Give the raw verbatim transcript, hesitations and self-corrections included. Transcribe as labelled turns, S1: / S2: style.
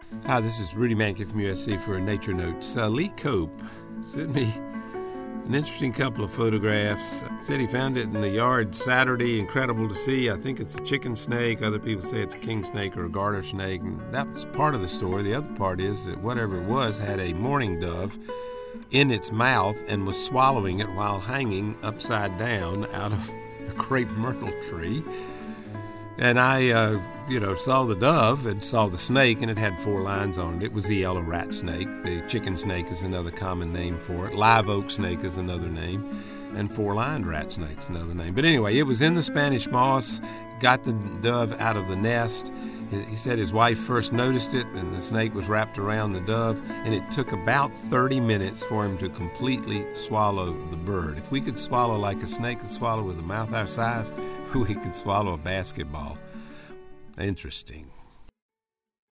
S1: Hi, this is Rudy Mankey from U S C for Nature Notes. Uh, Lee Cope sent me an interesting couple of photographs. Said he found it in the yard Saturday. Incredible to see. I think it's a chicken snake. Other people say it's a king snake or a garter snake. And that was part of the story. The other part is that whatever it was had a mourning dove in its mouth and was swallowing it while hanging upside down out of a crepe myrtle tree. And I, uh, you know, saw the dove and saw the snake, and it had four lines on it. It was the yellow rat snake. The chicken snake is another common name for it. Live oak snake is another name. And four-lined rat snake is another name. But anyway, it was in the Spanish moss, got the dove out of the nest. He said his wife first noticed it, and the snake was wrapped around the dove, and it took about thirty minutes for him to completely swallow the bird. If we could swallow like a snake could swallow with a mouth our size, we could swallow a basketball. Interesting.